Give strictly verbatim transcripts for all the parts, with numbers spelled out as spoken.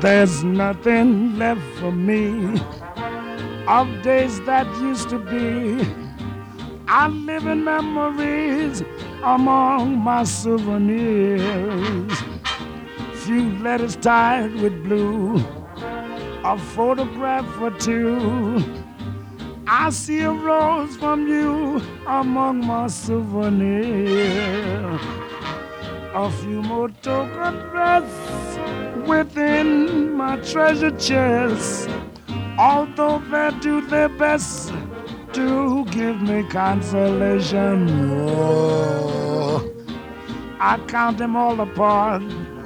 There's nothing left for me of days that used to be. I live in memories among my souvenirs. Few letters tied with blue, a photograph or two. I see a rose from you among my souvenirs. A few more token breaths within my treasure chest. Although they do their best to give me consolation, oh, I count them all apart.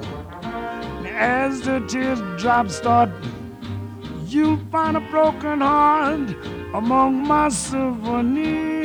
As the teardrops start, you find a broken heart among my souvenirs.